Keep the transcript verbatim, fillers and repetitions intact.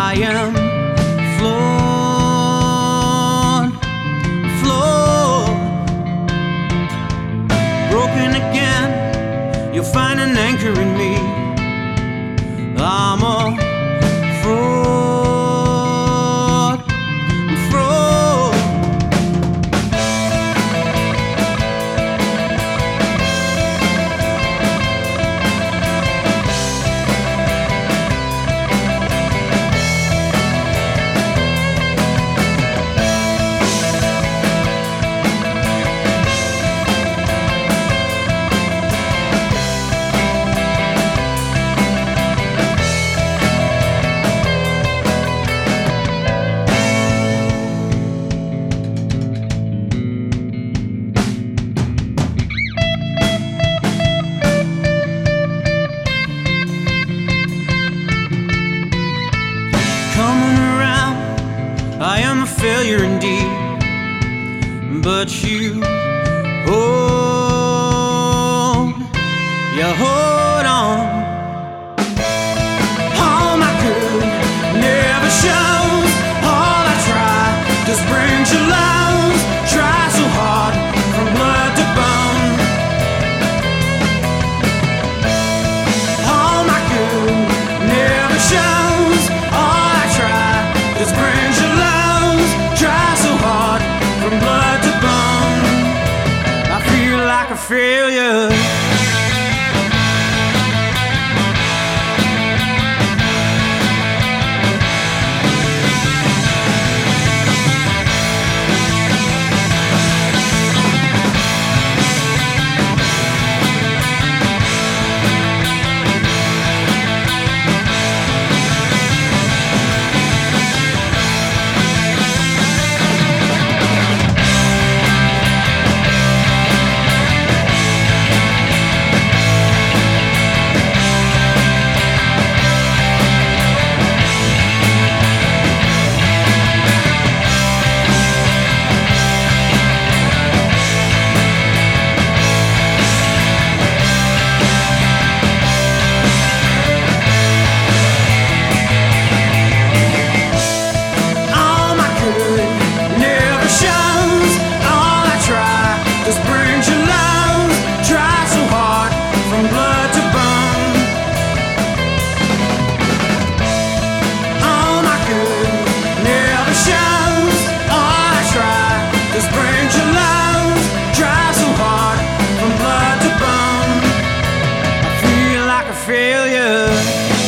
I am flawed, flawed, broken again. You'll find an anchor in me. I'm a fraud, I'm fraud. Coming around, I am a failure indeed, but you hold, you hold on. All my good never shows. All I try just brings you lows. Try so hard from blood to bone. All my good never shows. All I try just brings you lows. Try so hard from blood to bone. I feel like a failure. Failure.